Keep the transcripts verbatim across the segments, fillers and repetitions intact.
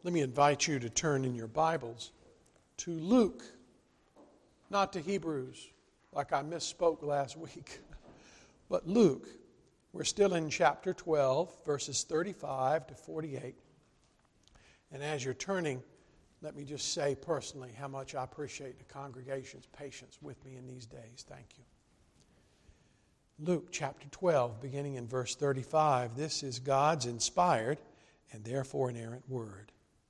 Let me invite you to turn in your Bibles to Luke, not to Hebrews, like I misspoke last week, but Luke. We're still in chapter twelve, verses thirty-five to forty-eight. And as you're turning, let me just say personally how much I appreciate the congregation's patience with me in these days. Thank you. Luke chapter twelve, beginning in verse thirty-five. This is God's inspired and therefore inerrant word.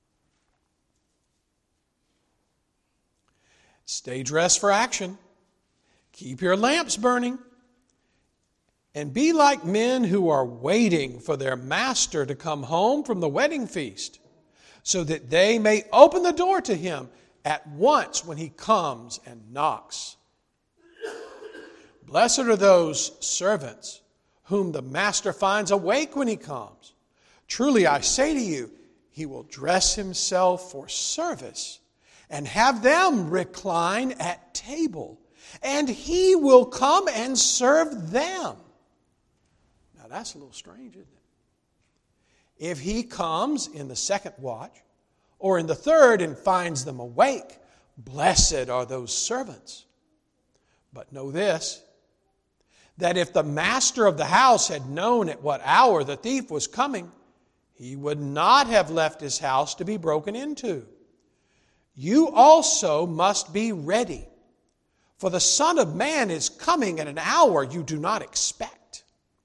Stay dressed for action. Keep your lamps burning. And be like men who are waiting for their master to come home from the wedding feast, so that they may open the door to him at once when he comes and knocks. Blessed are those servants whom the master finds awake when he comes. Truly I say to you, he will dress himself for service and have them recline at table, and he will come and serve them. Now that's a little strange, isn't it? If he comes in the second watch or in the third and finds them awake, blessed are those servants. But know this, that if the master of the house had known at what hour the thief was coming, he would not have left his house to be broken into. You also must be ready, for the Son of Man is coming at an hour you do not expect.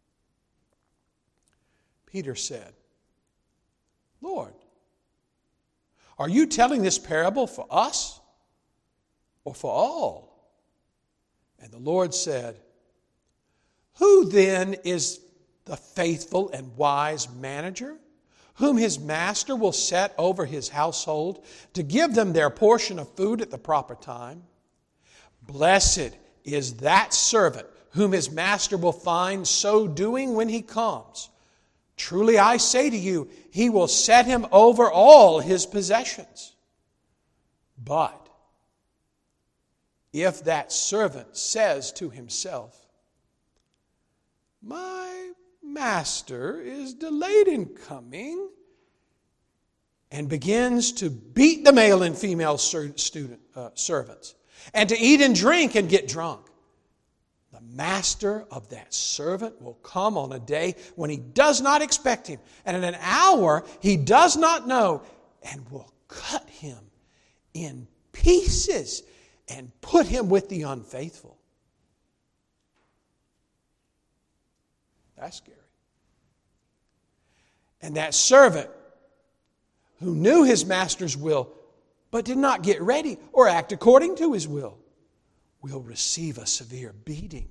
Peter said, Lord, are you telling this parable for us or for all? And the Lord said, Who then is the faithful and wise manager, whom his master will set over his household to give them their portion of food at the proper time? Blessed is that servant whom his master will find so doing when he comes. Truly I say to you, he will set him over all his possessions. But if that servant says to himself, My master is delayed in coming, and begins to beat the male and female ser- student, uh, servants, and to eat and drink and get drunk, the master of that servant will come on a day when he does not expect him, and in an hour he does not know, and will cut him in pieces and put him with the unfaithful. That's scary. And that servant who knew his master's will but did not get ready or act according to his will will receive a severe beating.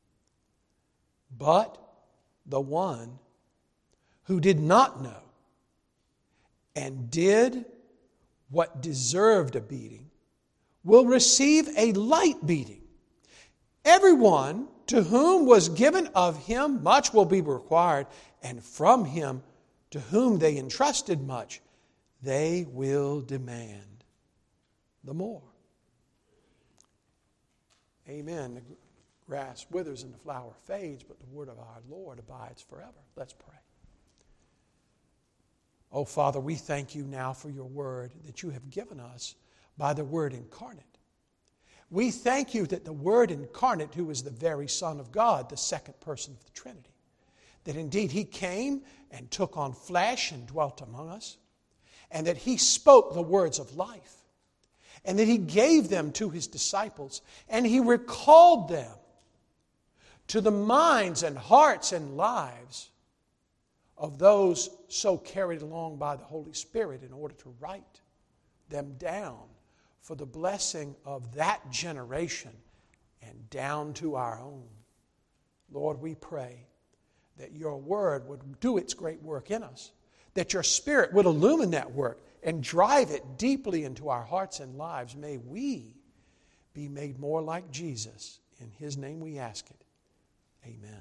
But the one who did not know and did what deserved a beating will receive a light beating. Everyone to whom was given of him much will be required, and from him to whom they entrusted much, they will demand the more. Amen. The grass withers and the flower fades, but the word of our Lord abides forever. Let's pray. Oh, Father, we thank you now for your word that you have given us by the Word incarnate. We thank you that the Word incarnate, who is the very Son of God, the second person of the Trinity, that indeed He came and took on flesh and dwelt among us, and that He spoke the words of life, and that He gave them to His disciples, and He recalled them to the minds and hearts and lives of those so carried along by the Holy Spirit in order to write them down for the blessing of that generation and down to our own. Lord, we pray that your word would do its great work in us, that your Spirit would illumine that work and drive it deeply into our hearts and lives. May we be made more like Jesus. In His name we ask it. Amen.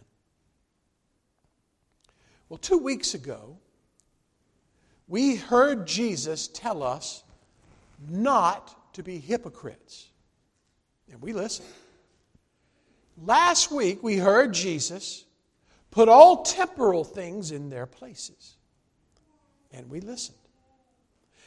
Well, two weeks ago, we heard Jesus tell us not to be hypocrites. And we listened. Last week, we heard Jesus put all temporal things in their places. And we listened.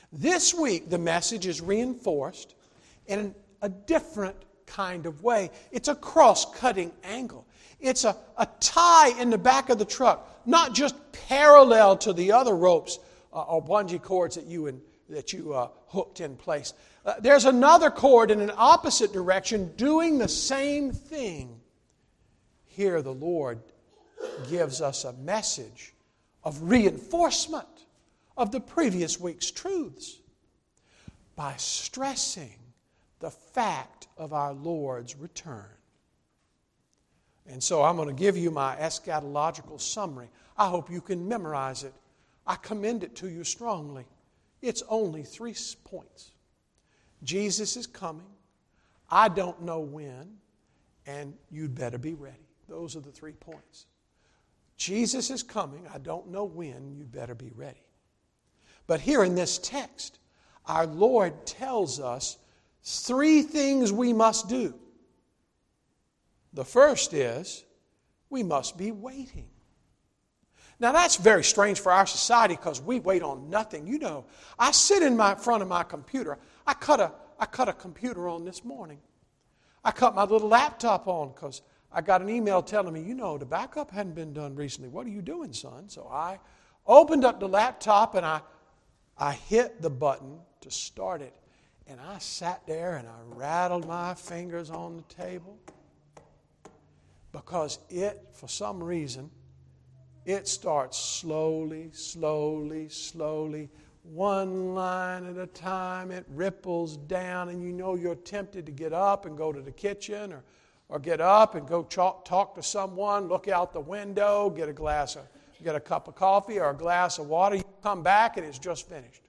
This week, the message is reinforced in a different kind of way. It's a cross-cutting angle. It's a, a tie in the back of the truck, not just parallel to the other ropes uh, or bungee cords that you, in, that you uh, hooked in place. Uh, there's another cord in an opposite direction doing the same thing. Here the Lord gives us a message of reinforcement of the previous week's truths by stressing the fact of our Lord's return. And so I'm going to give you my eschatological summary. I hope you can memorize it. I commend it to you strongly. It's only three points. Jesus is coming. I don't know when, and you'd better be ready. Those are the three points. Jesus is coming. I don't know when. You'd better be ready. But here in this text, our Lord tells us three things we must do. The first is we must be waiting. Now that's very strange for our society because we wait on nothing. You know, I sit in my front of my computer. I cut a I cut a computer on this morning. I cut my little laptop on because I got an email telling me, you know, the backup hadn't been done recently. What are you doing, son? So I opened up the laptop and I I hit the button to start it. And I sat there and I rattled my fingers on the table because it, for some reason, it starts slowly, slowly, slowly, one line at a time. It ripples down, and you know you're tempted to get up and go to the kitchen or, or get up and go talk, talk to someone, look out the window, get a glass of, get a cup of coffee or a glass of water. You come back and it's just finished.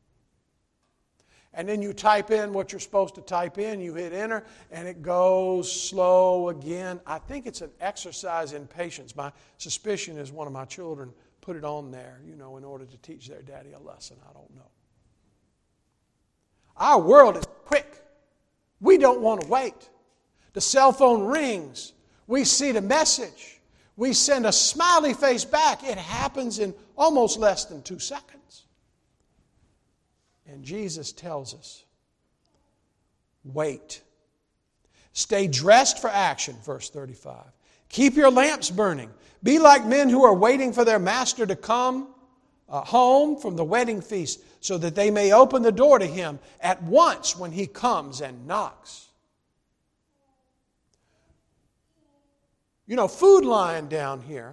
And then you type in what you're supposed to type in, you hit enter, and it goes slow again. I think it's an exercise in patience. My suspicion is one of my children put it on there, you know, in order to teach their daddy a lesson. I don't know. Our world is quick. We don't want to wait. The cell phone rings. We see the message. We send a smiley face back. It happens in almost less than two seconds. And Jesus tells us, wait. Stay dressed for action, verse thirty-five. Keep your lamps burning. Be like men who are waiting for their master to come uh, home from the wedding feast so that they may open the door to him at once when he comes and knocks. You know, Food Lion down here,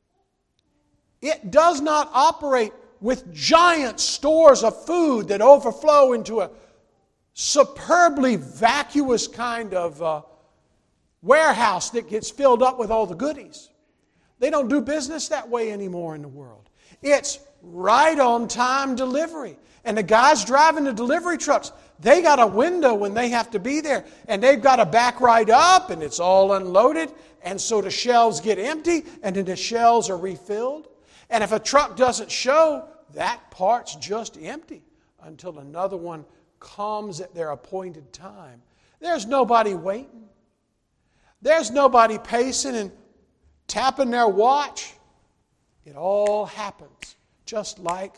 it does not operate with giant stores of food that overflow into a superbly vacuous kind of uh, warehouse that gets filled up with all the goodies. They don't do business that way anymore in the world. It's right on time delivery. And the guys driving the delivery trucks, they got a window when they have to be there. And they've got to back right up and it's all unloaded. And so the shelves get empty and then the shelves are refilled. And if a truck doesn't show, that part's just empty until another one comes at their appointed time. There's nobody waiting. There's nobody pacing and tapping their watch. It all happens just like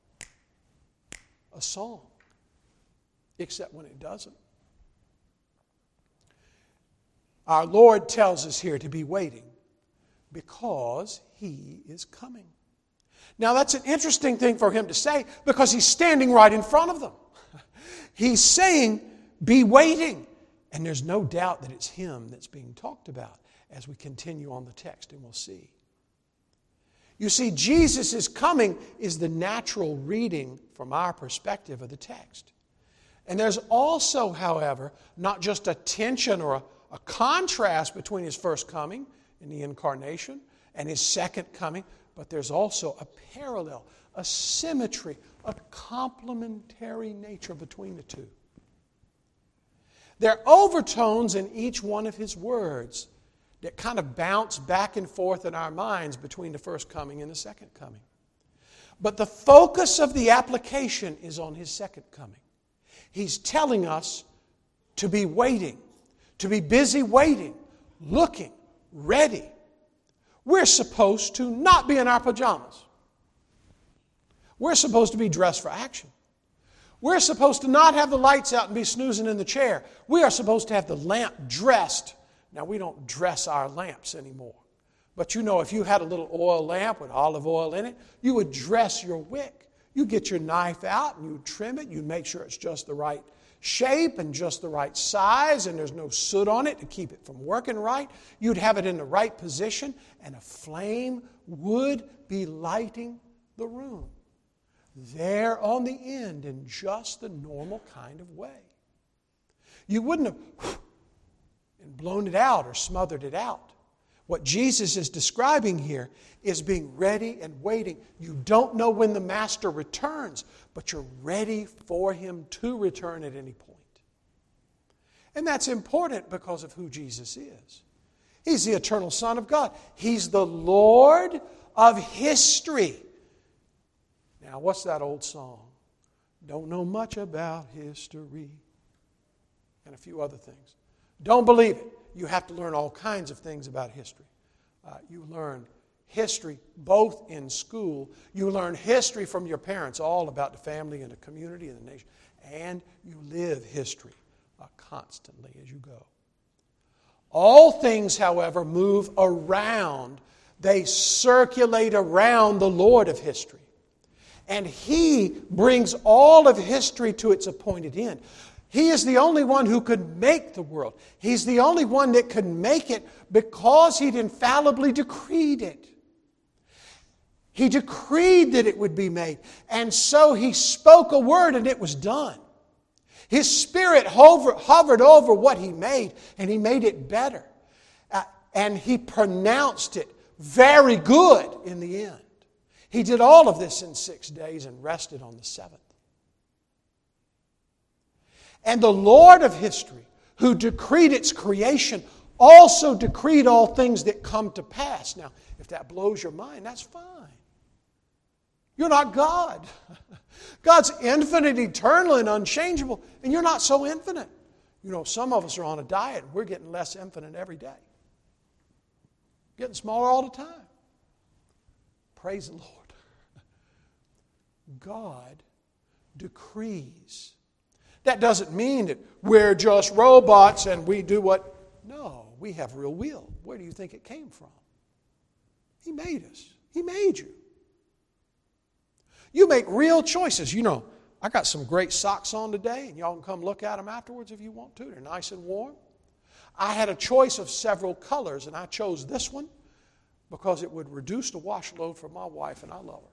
a song, except when it doesn't. Our Lord tells us here to be waiting because He is coming. Now that's an interesting thing for Him to say because He's standing right in front of them. He's saying, be waiting. And there's no doubt that it's Him that's being talked about as we continue on the text, and we'll see. You see, Jesus' coming is the natural reading from our perspective of the text. And there's also, however, not just a tension or a, a contrast between His first coming in the incarnation and His second coming, but there's also a parallel, a symmetry, a complementary nature between the two. There are overtones in each one of His words that kind of bounce back and forth in our minds between the first coming and the second coming. But the focus of the application is on His second coming. He's telling us to be waiting, to be busy waiting, looking, ready. We're supposed to not be in our pajamas. We're supposed to be dressed for action. We're supposed to not have the lights out and be snoozing in the chair. We are supposed to have the lamp dressed. Now, we don't dress our lamps anymore. But you know, if you had a little oil lamp with olive oil in it, you would dress your wick. You get your knife out and you trim it. You make sure it's just the right shape and just the right size and there's no soot on it to keep it from working right. You'd have it in the right position and a flame would be lighting the room. There on the end in just the normal kind of way. You wouldn't have and blown it out or smothered it out. What Jesus is describing here is being ready and waiting. You don't know when the Master returns, but you're ready for Him to return at any point. And that's important because of who Jesus is. He's the eternal Son of God. He's the Lord of history. Now, what's that old song? Don't know much about history. And a few other things. Don't believe it. You have to learn all kinds of things about history. Uh, you learn history both in school. You learn history from your parents, all about the family and the community and the nation. And you live history uh, constantly as you go. All things, however, move around. They circulate around the Lord of history. And He brings all of history to its appointed end. He is the only one who could make the world. He's the only one that could make it because He'd infallibly decreed it. He decreed that it would be made. And so He spoke a word and it was done. His Spirit hover, hovered over what He made and He made it better. Uh, and He pronounced it very good in the end. He did all of this in six days and rested on the seventh. And the Lord of history, who decreed its creation, also decreed all things that come to pass. Now, if that blows your mind, that's fine. You're not God. God's infinite, eternal, and unchangeable, and you're not so infinite. You know, some of us are on a diet, and we're getting less infinite every day. Getting smaller all the time. Praise the Lord. God decrees. That doesn't mean that we're just robots and we do what... No, we have real will. Where do you think it came from? He made us. He made you. You make real choices. You know, I got some great socks on today, and y'all can come look at them afterwards if you want to. They're nice and warm. I had a choice of several colors, and I chose this one because it would reduce the wash load for my wife, and I love her.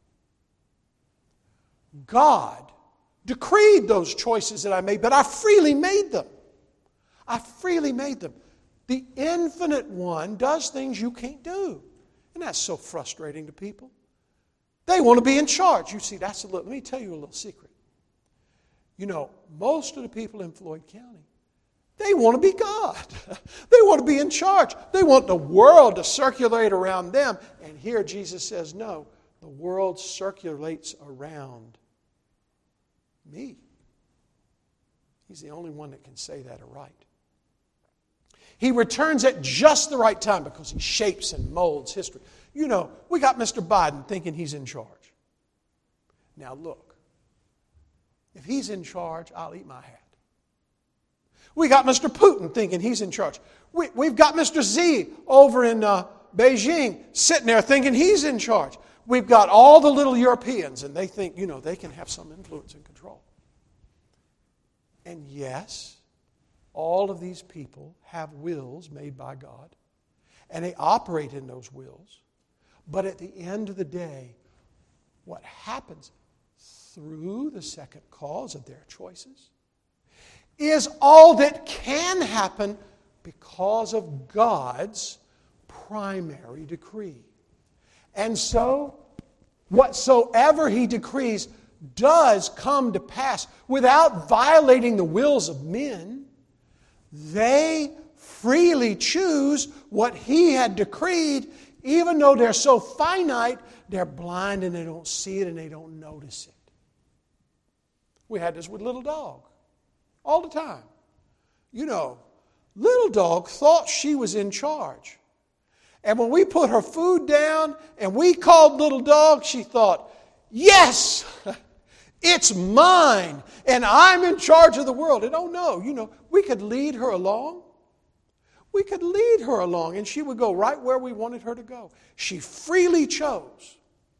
God decreed those choices that I made, but I freely made them. I freely made them. The infinite one does things you can't do. And that's so frustrating to people. They want to be in charge. You see, that's a little, let me tell you a little secret. You know, most of the people in Floyd County, they want to be God. They want to be in charge. They want the world to circulate around them. And here Jesus says, no, the world circulates around me. He's the only one that can say that aright. He returns at just the right time because He shapes and molds history. You know, we got Mister Biden thinking he's in charge. Now look, if he's in charge, I'll eat my hat. We got Mister Putin thinking he's in charge. We, we've got Mister Xi over in uh, Beijing sitting there thinking he's in charge. We've got all the little Europeans, and they think, you know, they can have some influence and control. And yes, all of these people have wills made by God, and they operate in those wills. But at the end of the day, what happens through the second cause of their choices is all that can happen because of God's primary decree. And so, whatsoever He decrees does come to pass without violating the wills of men. They freely choose what He had decreed, even though they're so finite, they're blind and they don't see it and they don't notice it. We had this with Little Dog all the time. You know, Little Dog thought she was in charge. And when we put her food down and we called Little Dog, she thought, yes, It's mine, and I'm in charge of the world. And oh no, you know, we could lead her along. We could lead her along, and she would go right where we wanted her to go. She freely chose.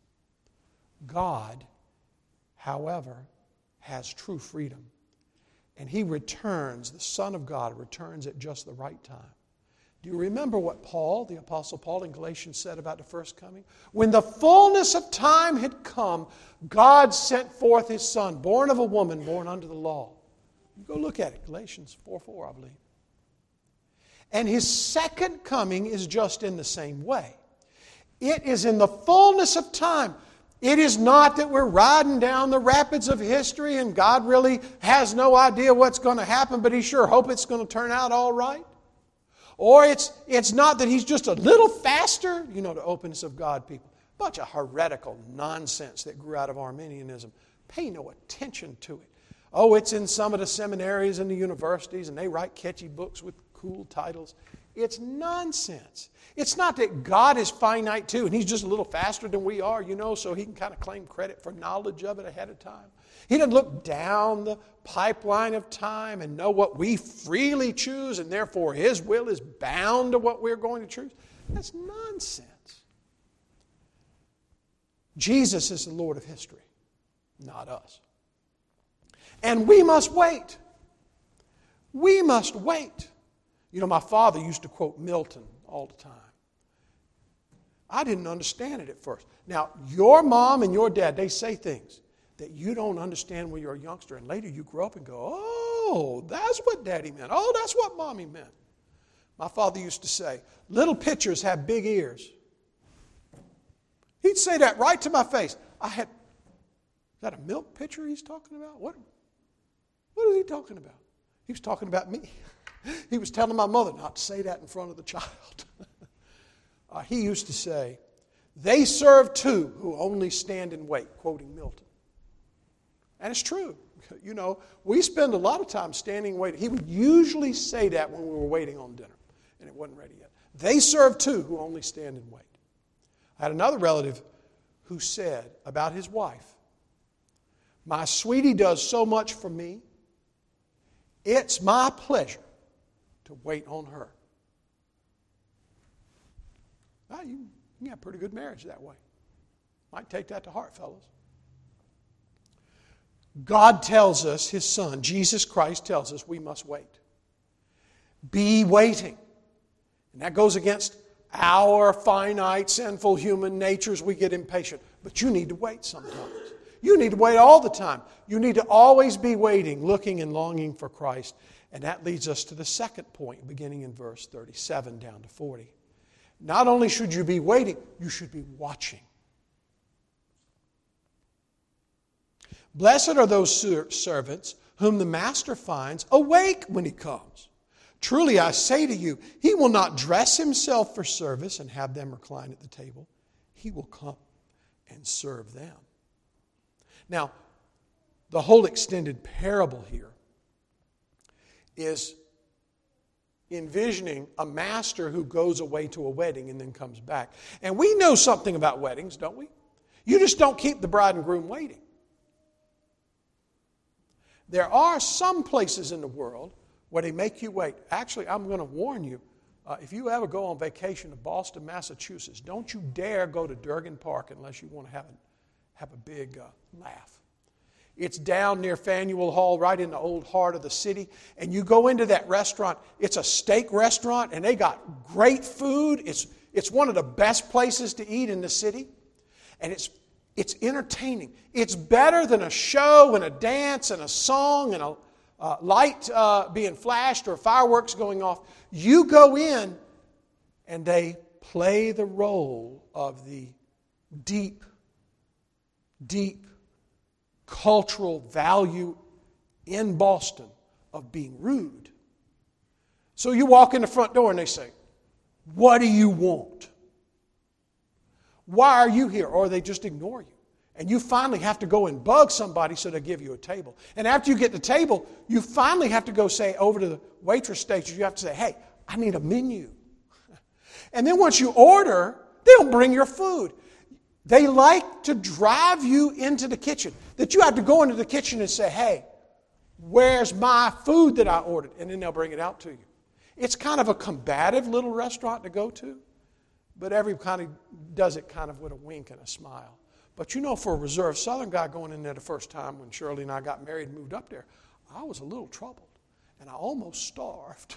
God, however, has true freedom. And He returns, the Son of God returns at just the right time. Do you remember what Paul, the Apostle Paul in Galatians said about the first coming? When the fullness of time had come, God sent forth His Son, born of a woman, born under the law. You go look at it, Galatians four four, I believe. And His second coming is just in the same way. It is in the fullness of time. It is not that we're riding down the rapids of history and God really has no idea what's going to happen, but He sure hopes it's going to turn out all right. Or it's, it's not that He's just a little faster, you know, the openness of God people. Bunch of heretical nonsense that grew out of Arminianism. Pay no attention to it. Oh, it's in some of the seminaries and the universities and they write catchy books with cool titles. It's nonsense. It's not that God is finite too and He's just a little faster than we are, you know, so He can kind of claim credit for knowledge of it ahead of time. He doesn't look down the pipeline of time and know what we freely choose and therefore His will is bound to what we're going to choose. That's nonsense. Jesus is the Lord of history, not us. And we must wait. We must wait. You know, my father used to quote Milton all the time. I didn't understand it at first. Now, your mom and your dad, they say things that you don't understand when you're a youngster. And later you grow up and go, oh, that's what Daddy meant. Oh, that's what Mommy meant. My father used to say, little pitchers have big ears. He'd say that right to my face. I had, is that a milk pitcher he's talking about? What, what is he talking about? He was talking about me. He was telling my mother not to say that in front of the child. uh, he used to say, they serve two who only stand and wait, quoting Milton. And it's true. You know, we spend a lot of time standing waiting. He would usually say that when we were waiting on dinner, and it wasn't ready yet. They serve two who only stand and wait. I had another relative who said about his wife, my sweetie does so much for me, it's my pleasure to wait on her. Well, you, you got a pretty good marriage that way. Might take that to heart, fellas. God tells us, His Son, Jesus Christ tells us we must wait. Be waiting. And that goes against our finite, sinful human natures. We get impatient. But you need to wait sometimes. You need to wait all the time. You need to always be waiting, looking and longing for Christ. And that leads us to the second point, beginning in verse thirty-seven down to forty. Not only should you be waiting, you should be watching. Blessed are those servants whom the master finds awake when he comes. Truly I say to you, he will not dress himself for service and have them recline at the table. He will come and serve them. Now, the whole extended parable here is envisioning a master who goes away to a wedding and then comes back. And we know something about weddings, don't we? You just don't keep the bride and groom waiting. There are some places in the world where they make you wait. Actually, I'm going to warn you, uh, if you ever go on vacation to Boston, Massachusetts, don't you dare go to Durgan Park unless you want to have a, have a big uh, laugh. It's down near Faneuil Hall, right in the old heart of the city. And you go into that restaurant. It's a steak restaurant, and they got great food. It's, it's one of the best places to eat in the city. And it's It's entertaining. It's better than a show and a dance and a song and a uh, light uh, being flashed or fireworks going off. You go in and they play the role of the deep, deep cultural value in Boston of being rude. So you walk in the front door and they say, "What do you want? Why are you here?" Or they just ignore you. And you finally have to go and bug somebody so they give you a table. And after you get the table, you finally have to go say over to the waitress station, you have to say, "Hey, I need a menu." And then once you order, they'll bring your food. They like to drive you into the kitchen. That you have to go into the kitchen and say, hey, where's my food that I ordered? And then they'll bring it out to you. It's kind of a combative little restaurant to go to, but everybody does it kind of with a wink and a smile. But you know, for a reserved Southern guy going in there the first time when Shirley and I got married and moved up there, I was a little troubled, and I almost starved.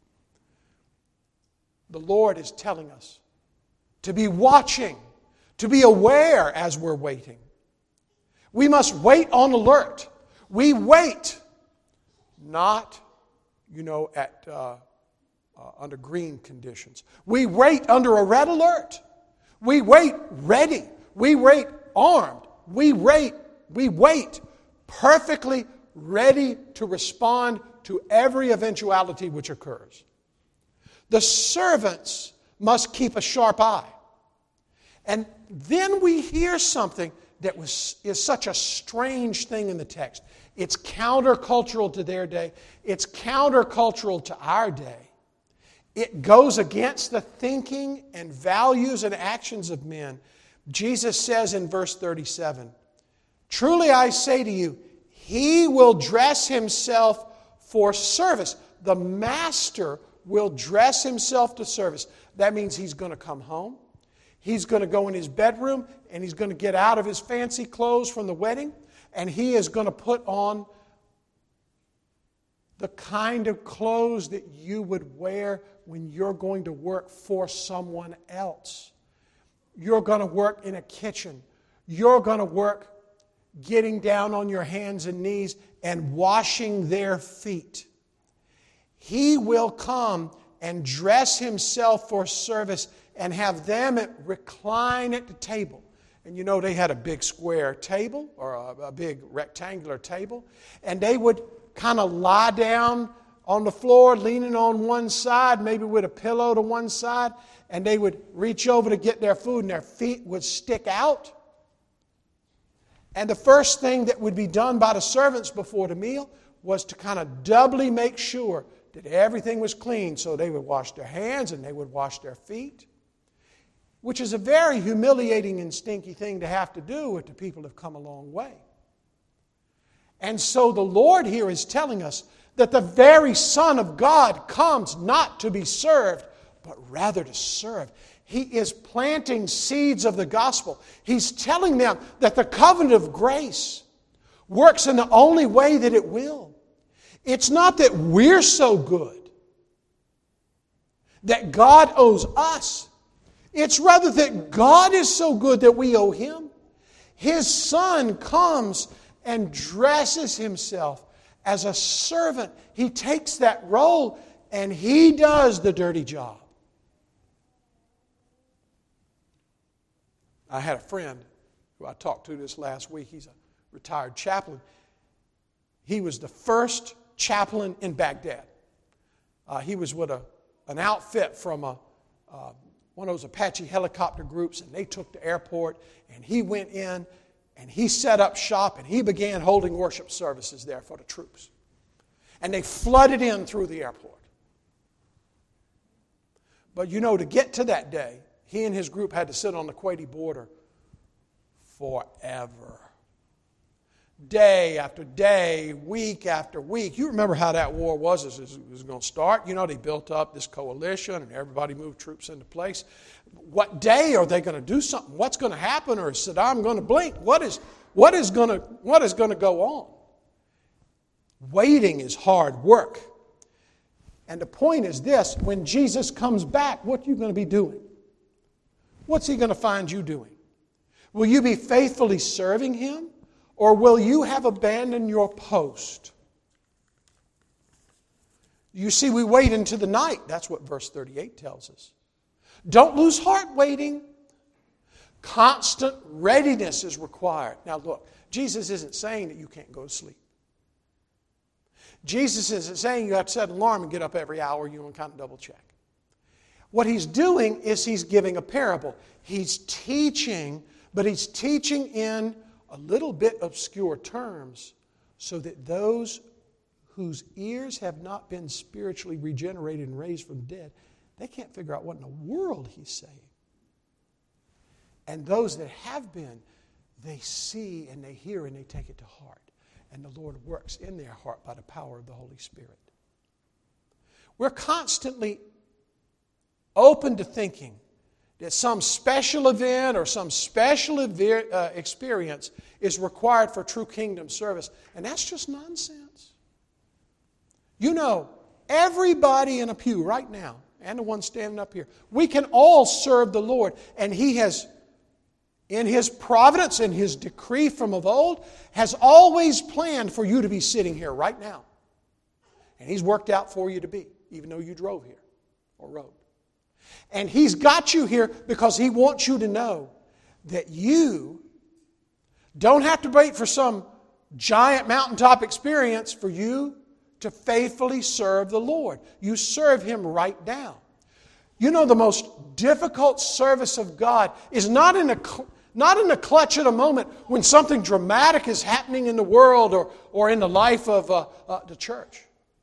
The Lord is telling us to be watching, to be aware as we're waiting. We must wait on alert. We wait, not, you know, at uh, uh, under green conditions. We wait under a red alert. We wait ready. We wait armed. We wait. We wait perfectly ready to respond to every eventuality which occurs. The servants must keep a sharp eye. And then we hear something that was is such a strange thing in the text. It's countercultural to their day. It's countercultural to our day. It goes against the thinking and values and actions of men. Jesus says in verse thirty-seven, truly I say to you, he will dress himself for service. The master will dress himself to service. That means he's going to come home. He's going to go in his bedroom and he's going to get out of his fancy clothes from the wedding, and he is going to put on the kind of clothes that you would wear when you're going to work for someone else. You're going to work in a kitchen. You're going to work getting down on your hands and knees and washing their feet. He will come and dress himself for service and have them recline at the table. And you know, they had a big square table or a, a big rectangular table. And they would kind of lie down on the floor, leaning on one side, maybe with a pillow to one side. And they would reach over to get their food and their feet would stick out. And the first thing that would be done by the servants before the meal was to kind of doubly make sure that everything was clean. So they would wash their hands and they would wash their feet, which is a very humiliating and stinky thing to have to do if the people have come a long way. And so the Lord here is telling us that the very Son of God comes not to be served, but rather to serve. He is planting seeds of the gospel. He's telling them that the covenant of grace works in the only way that it will. It's not that we're so good that God owes us. It's rather that God is so good that we owe Him. His Son comes and dresses Himself as a servant. He takes that role and He does the dirty job. I had a friend who I talked to this last week. He's a retired chaplain. He was the first chaplain in Baghdad. Uh, he was with a, an outfit from a, uh, one of those Apache helicopter groups, and they took the airport, and he went in, and he set up shop, and he began holding worship services there for the troops. And they flooded in through the airport. But you know, to get to that day, he and his group had to sit on the Kuwaiti border forever. Day after day, week after week. You remember how that war was as it was going to start. You know, they built up this coalition and everybody moved troops into place. What day are they going to do something? What's going to happen? Or is Saddam going to blink? What is, what is going to, what is going to go on? Waiting is hard work. And the point is this: when Jesus comes back, what are you going to be doing? What's He going to find you doing? Will you be faithfully serving Him? Or will you have abandoned your post? You see, we wait into the night. That's what verse thirty-eight tells us. Don't lose heart waiting. Constant readiness is required. Now look, Jesus isn't saying that you can't go to sleep. Jesus isn't saying you have to set an alarm and get up every hour, you know, and kind of double check. What He's doing is He's giving a parable. He's teaching, but He's teaching in a little bit obscure terms so that those whose ears have not been spiritually regenerated and raised from the dead, they can't figure out what in the world He's saying. And those that have been, they see and they hear and they take it to heart. And the Lord works in their heart by the power of the Holy Spirit. We're constantly open to thinking that some special event or some special uh, experience is required for true kingdom service. And that's just nonsense. You know, everybody in a pew right now, and the one standing up here, we can all serve the Lord. And He has, in His providence, in His decree from of old, has always planned for you to be sitting here right now. And He's worked out for you to be, even though you drove here or rode. And He's got you here because He wants you to know that you don't have to wait for some giant mountaintop experience for you to faithfully serve the Lord. You serve Him right now. You know, the most difficult service of God is not in a, not in the clutch at a moment when something dramatic is happening in the world or, or in the life of uh, uh, the church.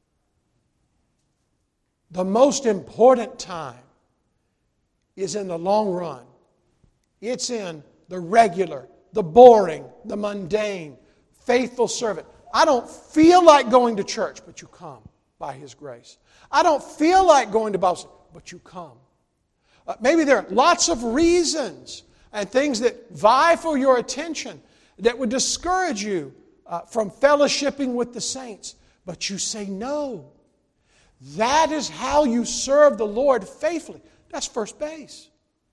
The most important time is in the long run. It's in the regular, the boring, the mundane, faithful servant. I don't feel like going to church, but you come by His grace. I don't feel like going to Bible study, but you come. Uh, maybe there are lots of reasons and things that vie for your attention that would discourage you uh, from fellowshipping with the saints, but you say no. That is how you serve the Lord faithfully. That's first base.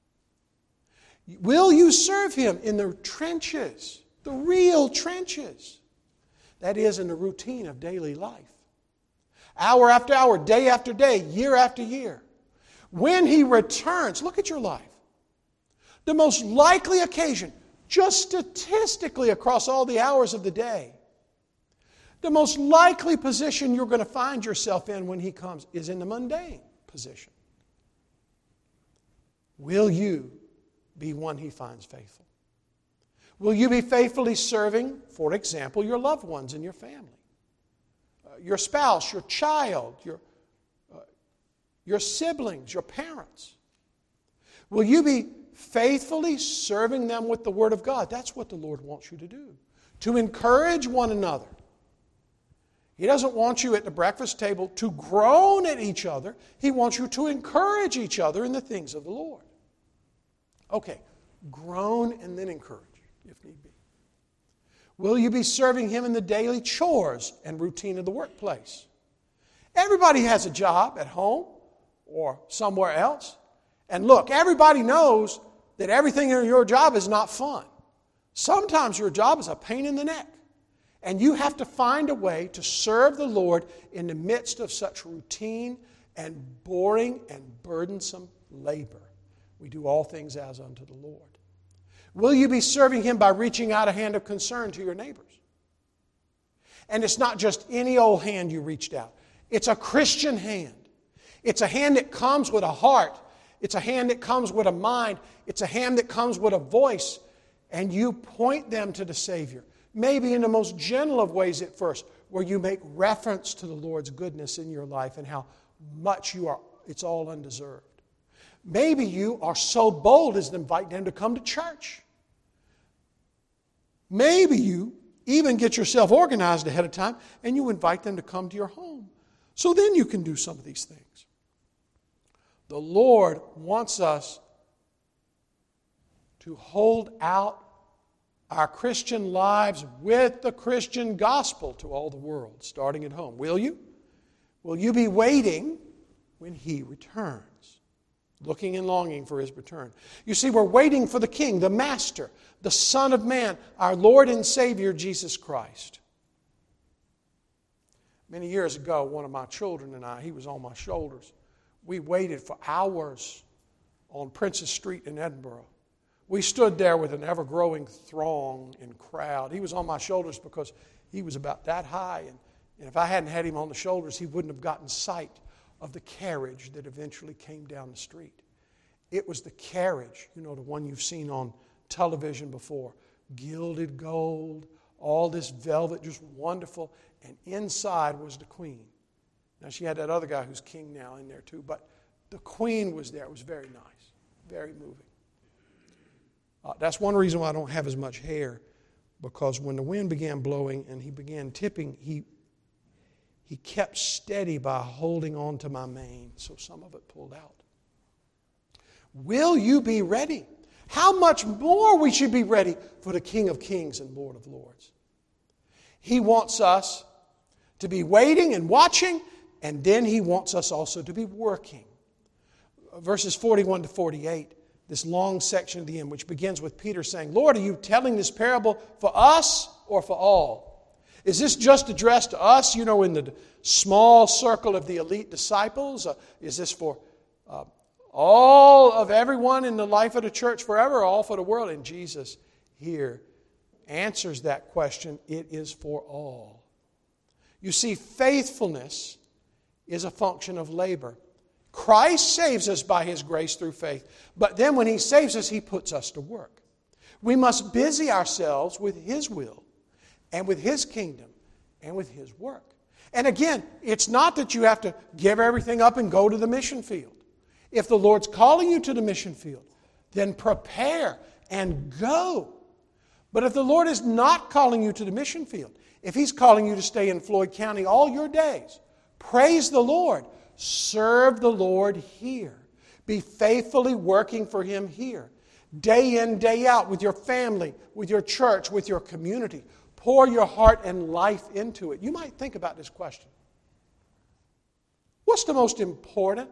Will you serve Him in the trenches, the real trenches? That is, in the routine of daily life. Hour after hour, day after day, year after year. When He returns, look at your life. The most likely occasion, just statistically across all the hours of the day, the most likely position you're going to find yourself in when He comes is in the mundane position. Will you be one He finds faithful? Will you be faithfully serving, for example, your loved ones in your family? Uh, your spouse, your child, your, uh, your siblings, your parents? Will you be faithfully serving them with the Word of God? That's what the Lord wants you to do. To encourage one another. He doesn't want you at the breakfast table to groan at each other. He wants you to encourage each other in the things of the Lord. Okay, groan and then encourage, if need be. Will you be serving Him in the daily chores and routine of the workplace? Everybody has a job at home or somewhere else. And look, everybody knows that everything in your job is not fun. Sometimes your job is a pain in the neck. And you have to find a way to serve the Lord in the midst of such routine and boring and burdensome labor. We do all things as unto the Lord. Will you be serving Him by reaching out a hand of concern to your neighbors? And it's not just any old hand you reached out. It's a Christian hand. It's a hand that comes with a heart. It's a hand that comes with a mind. It's a hand that comes with a voice. And you point them to the Savior. Maybe in the most gentle of ways at first, where you make reference to the Lord's goodness in your life and how much you are, it's all undeserved. Maybe you are so bold as to invite them to come to church. Maybe you even get yourself organized ahead of time and you invite them to come to your home. So then you can do some of these things. The Lord wants us to hold out our Christian lives with the Christian gospel to all the world, starting at home. Will you? Will you be waiting when He returns? Looking and longing for His return. You see, we're waiting for the King, the Master, the Son of Man, our Lord and Savior, Jesus Christ. Many years ago, one of my children and I, he was on my shoulders, we waited for hours on Princess Street in Edinburgh. We stood there with an ever-growing throng and crowd. He was on my shoulders because he was about that high, and, and if I hadn't had him on the shoulders, he wouldn't have gotten sight of the carriage that eventually came down the street. It was the carriage, you know, the one you've seen on television before. Gilded gold, all this velvet, just wonderful. And inside was the Queen. Now, she had that other guy who's king now in there too, but the Queen was there. It was very nice, very moving. Uh, that's one reason why I don't have as much hair, because when the wind began blowing and he began tipping, he, he kept steady by holding on to my mane, so some of it pulled out. Will you be ready? How much more we should be ready for the King of Kings and Lord of Lords. He wants us to be waiting and watching, and then He wants us also to be working. Verses forty-one to forty-eight, this long section at the end, which begins with Peter saying, Lord, are you telling this parable for us or for all? Is this just addressed to us, you know, in the small circle of the elite disciples? Uh, is this for uh, all of everyone in the life of the church forever, or all for the world? And Jesus here answers that question. It is for all. You see, faithfulness is a function of labor. Christ saves us by His grace through faith. But then when He saves us, He puts us to work. We must busy ourselves with His will and with His kingdom and with His work. And again, it's not that you have to give everything up and go to the mission field. If the Lord's calling you to the mission field, then prepare and go. But if the Lord is not calling you to the mission field, if He's calling you to stay in Floyd County all your days, praise the Lord. Serve the Lord here. Be faithfully working for Him here. Day in, day out, with your family, with your church, with your community. Pour your heart and life into it. You might think about this question. What's the most important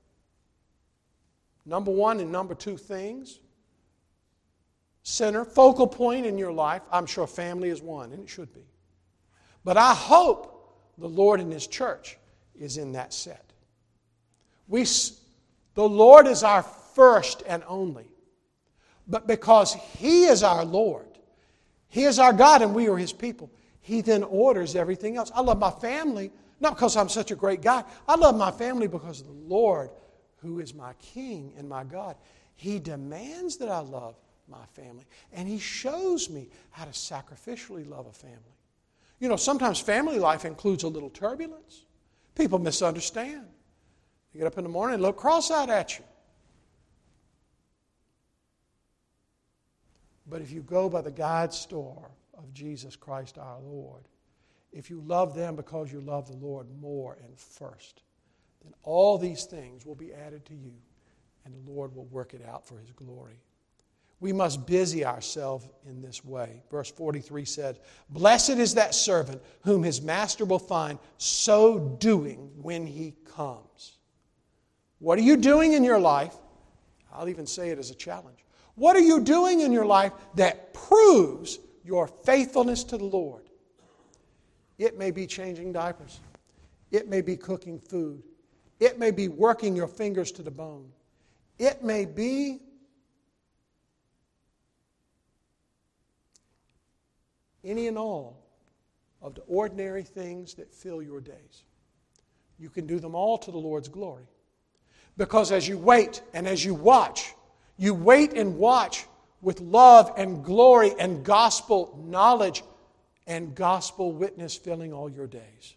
number one and number two things? Center, focal point in your life. I'm sure family is one, and it should be. But I hope the Lord and His church is in that set. We, the Lord is our first and only. But because He is our Lord, He is our God, and we are His people, He then orders everything else. I love my family, not because I'm such a great guy. I love my family because of the Lord, who is my King and my God. He demands that I love my family, and He shows me how to sacrificially love a family. You know, sometimes family life includes a little turbulence. People misunderstand. You get up in the morning and look cross-eyed at you. But if you go by the guide star of Jesus Christ our Lord, if you love them because you love the Lord more and first, then all these things will be added to you, and the Lord will work it out for His glory. We must busy ourselves in this way. Verse forty-three said, Blessed is that servant whom his master will find so doing when he comes. What are you doing in your life? I'll even say it as a challenge. What are you doing in your life that proves your faithfulness to the Lord? It may be changing diapers. It may be cooking food. It may be working your fingers to the bone. It may be any and all of the ordinary things that fill your days. You can do them all to the Lord's glory. Because as you wait and as you watch, you wait and watch with love and glory and gospel knowledge and gospel witness filling all your days.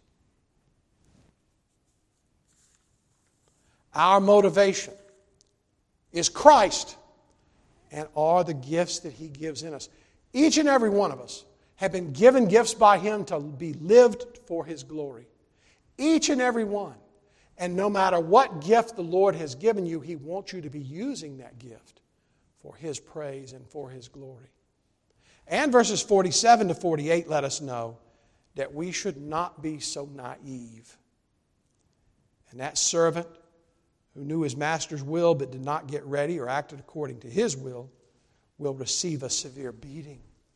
Our motivation is Christ and are the gifts that He gives in us. Each and every one of us have been given gifts by Him to be lived for His glory. Each and every one. And no matter what gift the Lord has given you, He wants you to be using that gift for His praise and for His glory. And verses forty-seven to forty-eight let us know that we should not be so naive. And that servant who knew his master's will but did not get ready or acted according to his will will receive a severe beating.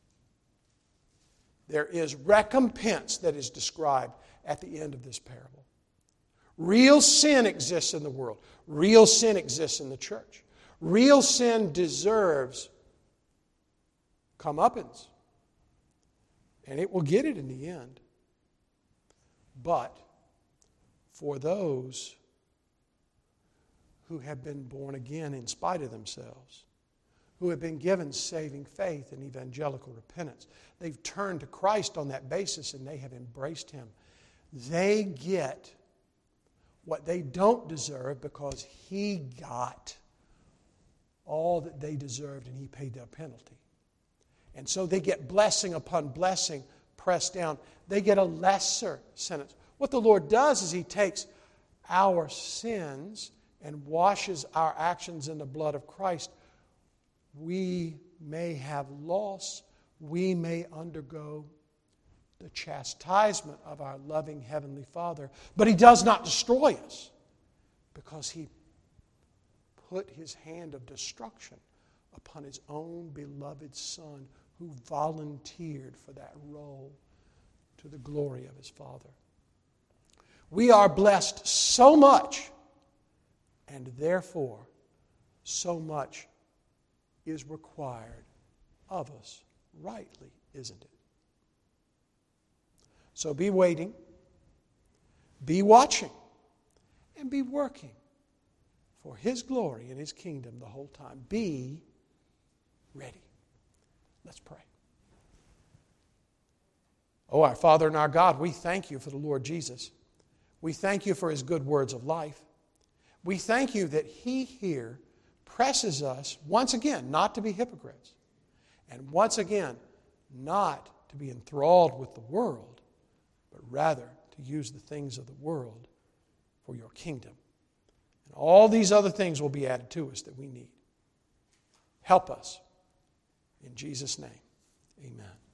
There is recompense that is described at the end of this parable. Real sin exists in the world. Real sin exists in the church. Real sin deserves comeuppance. And it will get it in the end. But for those who have been born again in spite of themselves, who have been given saving faith and evangelical repentance, they've turned to Christ on that basis and they have embraced Him. They get what they don't deserve because He got all that they deserved, and He paid their penalty. And so they get blessing upon blessing pressed down. They get a lesser sentence. What the Lord does is He takes our sins and washes our actions in the blood of Christ. We may have loss. We may undergo the chastisement of our loving Heavenly Father. But He does not destroy us, because He put His hand of destruction upon His own beloved Son, who volunteered for that role to the glory of His Father. We are blessed so much, and therefore so much is required of us rightly, isn't it? So be waiting, be watching, and be working for His glory and His kingdom the whole time. Be ready. Let's pray. Oh, our Father and our God, we thank You for the Lord Jesus. We thank You for His good words of life. We thank You that He here presses us once again not to be hypocrites, and once again not to be enthralled with the world, but rather to use the things of the world for Your kingdom. And all these other things will be added to us that we need. Help us. In Jesus' name, amen.